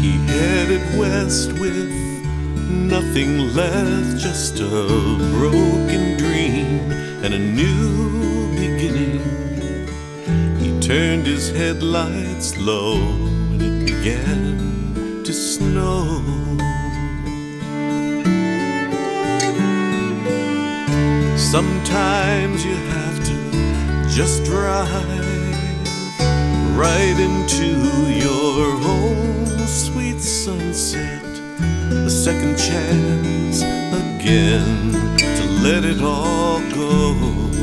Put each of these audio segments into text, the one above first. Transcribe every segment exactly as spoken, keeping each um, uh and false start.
He headed west with nothing left, just a broken dream and a new beginning. He turned his headlights low and it began to snow. Sometimes you have to just drive right into your home sweet sunset, a second chance again to let it all go.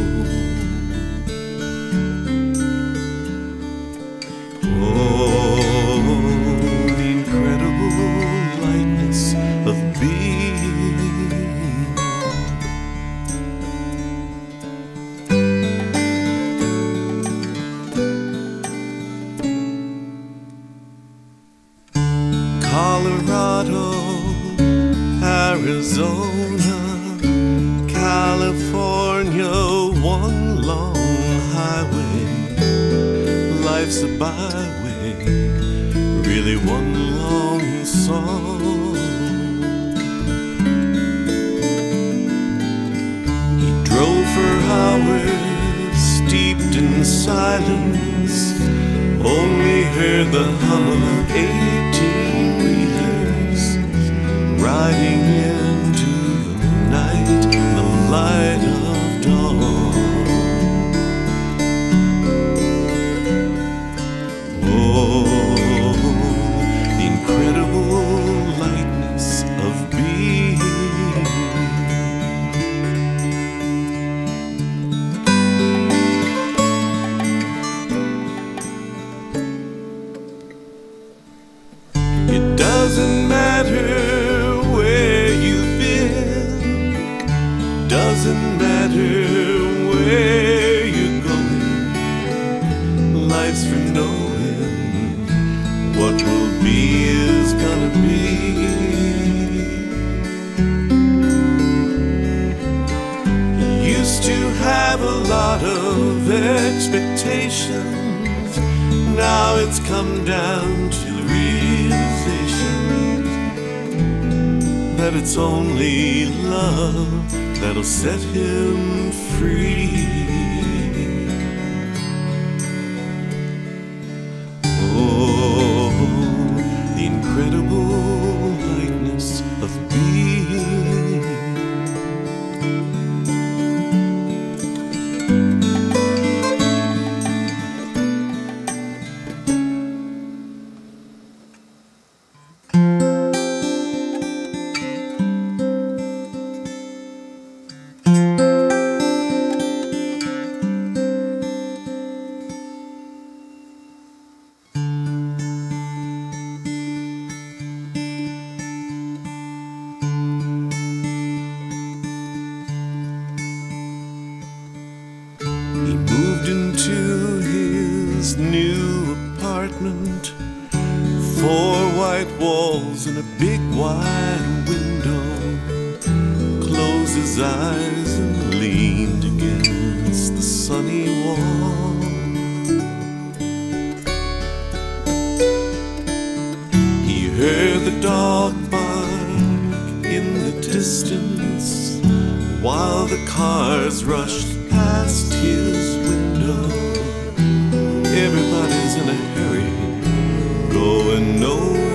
Oh, the incredible lightness of being. Colorado, Arizona, California, one long highway. Life's a byway, really one long song. He drove for hours, steeped in silence, only heard the hum of eighteen-wheelers riding into the night, the light of dawn. Oh, the incredible lightness of being. It doesn't matter where you've been, doesn't matter where you're going. Life's for knowing what will be is gonna be. He used to have a lot of expectations, now it's come down to the realization that it's only love that'll set him free. Oh, the incredible lightness of being. He moved into his new apartment, four white walls and a big wide window. Closed his eyes and leaned against the sunny wall. He heard the dog bark in the distance while the cars rushed past his window. Everybody's in a hurry, going nowhere.